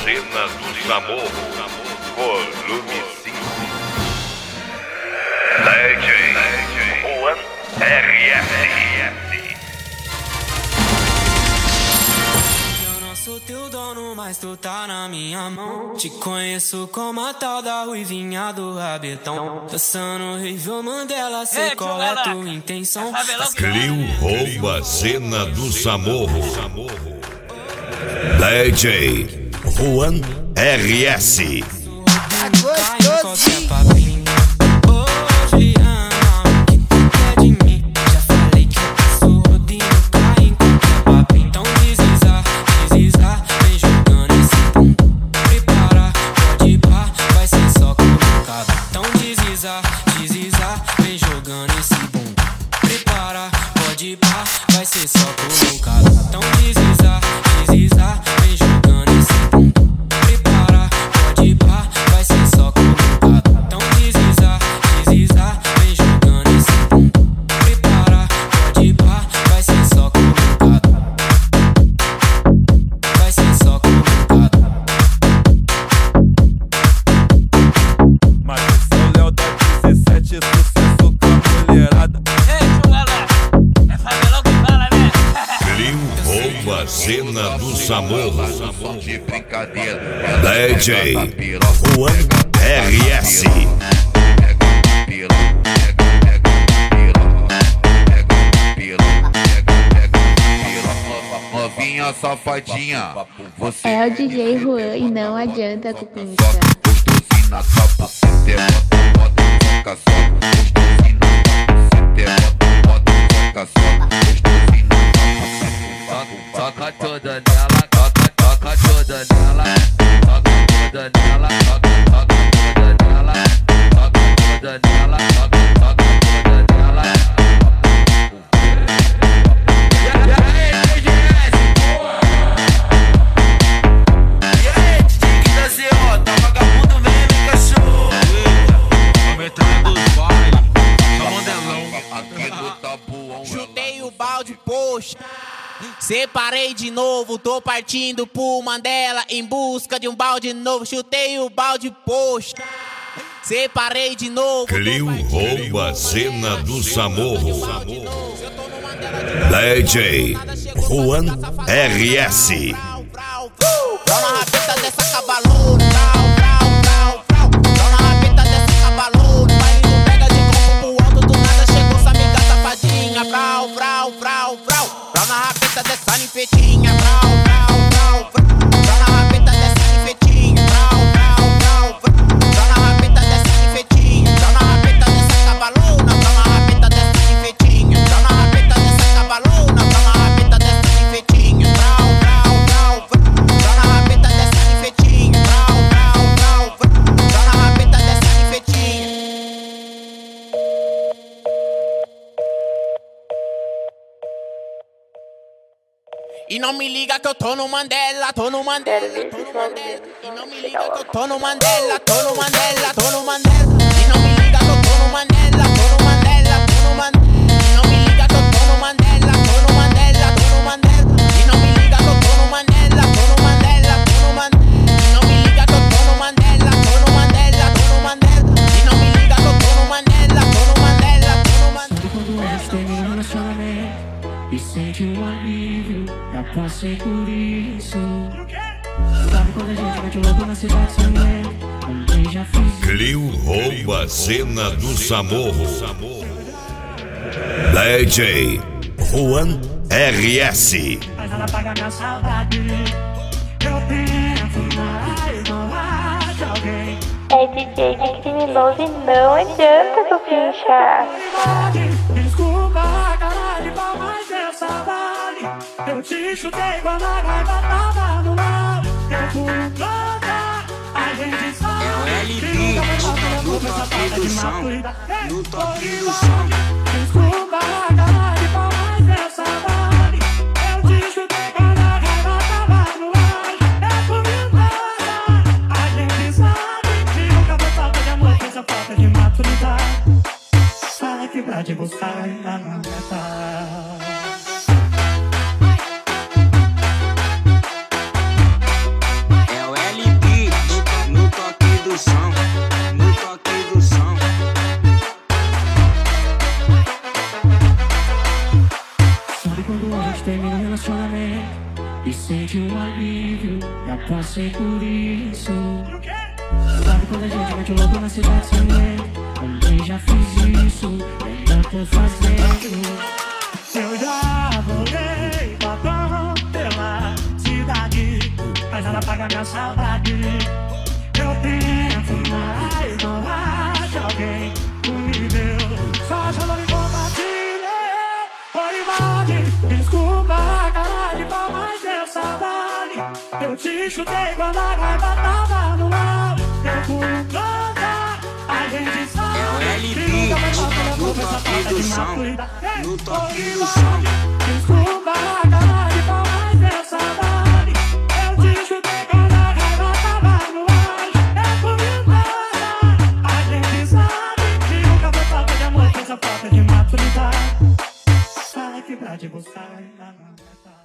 Cena do Zamorro, volume 5. DJ Juan RS. Eu não sou teu dono, mas tu tá na minha mão. Te conheço como a tal da ruivinha do rabetão. Dançando Rival Mandela, sei qual é tua intenção. Clio rouba a Cena do Zamorro. DJ Juan RS. Vem jogando esse bum. Prepara, pode pá, vai ser só colocado. Então deslizar, vem jogando esse bum. Prepara, pode pá, vai ser só colocado. Então deslizar, vem jogando esse bum. Prepara, pode pá, vai ser só colocado. Vai ser só colocado. Mas o São Léo da 17, sucesso com a mulherada. Rouba a Cena do Zamorro. De brincadeira. DJ Juan RS. Novinha safadinha. Você É o DJ Juan e não adianta cupincha. gostosinho na capa. Você bota, soca, soca. Gostosinho na capa. Você bota, soca, soca. Gostosinho na capa. Toca toda nela, toca toda nela, toca toda nela, toca toda nela, toca toda nela, toca toda nela. E aí, TGS, porra! E aí, Tique da CO, tá vagabundo mesmo, hein, cachorro? Aumentando os bailes, só mandelão. Aqui no Tabuão. Chutei o balde, poxa. Separei de novo, tô partindo pro Mandela em busca de um balde novo. Chutei o balde, poxa. Separei de novo. Clio rouba a Cena do Zamorro. DJ Juan RS. Brau na rabeta dessa cavalona. Brau na rabeta dessa cavalona. Vai indo, pega de copo pro alto, do nada chegou essa amiga safadinha. Brau na rabeta dessa ninfetinha. Brau na rabeta dessa ninfetinha. Brau na rabeta dessa ninfetinha. Brau na rabeta dessa cavalona. Brau na rabeta dessa ninfetinha. Brau na rabeta dessa cavalona. Brau na rabeta dessa ninfetinha. Brau na rabeta dessa ninfetinha. Brau na rabeta dessa ninfetinha. E não me liga que eu tô no Mandela, tô no Mandela, tô no Mandela. E não me liga que eu tô no Mandela, tô no Mandela, tô no Mandela. E não me liga que eu tô no Mandela, tô no Mandela, tô no Mandela. E não me liga que eu tô no Mandela, tô no Mandela, tô no Mandela. E não me liga que eu tô no Mandela, tô no Mandela, tô no Mandela. E não me liga que eu tô no Mandela, tô no Mandela, tô no Mandela. E não me liga que eu tô no Mandela, tô no Mandela, tô no Mandela. Quando a gente termina o relacionamento e sente um alívio, já passei por isso. Sabe quando a gente vai de louco na cidade sem medo? Também já fiz. Clio rouba a Cena do Zamorro. DJ Juan RS. Mas ela paga minha saudade. Eu tento mais falar de alguém. É DJ de criminoso e não adianta cupincha. Desculpa, caralho, pra mais essa vale. Eu te chutei quando a raiva tava no lado. Eu fui louca, a gente sabe. É o LB, no toque do som, no toque do som. Desculpa, caralho, pra mais essa vale. Eu te chutei quando a raiva tava no lado. Eu fui louca, a gente sabe. Que nunca foi falta de amor, fez a falta de maturidade. Fala que pra te buscar ainda não é tarde. É o gente termina o relacionamento e sente um alívio. Já passei por isso. Sabe quando a gente mete o louco na cidade sem medo? Também já fiz isso, ainda tô fazendo. Eu já voltei babão pela cidade, mas ela paga minha saudade. Eu tento, mas não acho alguém comigo. Só chamando incompatível. Oi, Valde, desculpa a cara de pau, mas deu saudade. Eu te chutei quando a raiva tava no ar. Eu fui um planta, a gente sabe. É o LP, no toque do som. No toque do som. Desculpa a cara de pau, mas deu saudade. Eu te chutei quando a raiva tava no ar. Eu fui um planta, a gente sabe. Que nunca foi falta de amor, foi só falta de maturidade. Fala que pra te buscar ainda não é tarde.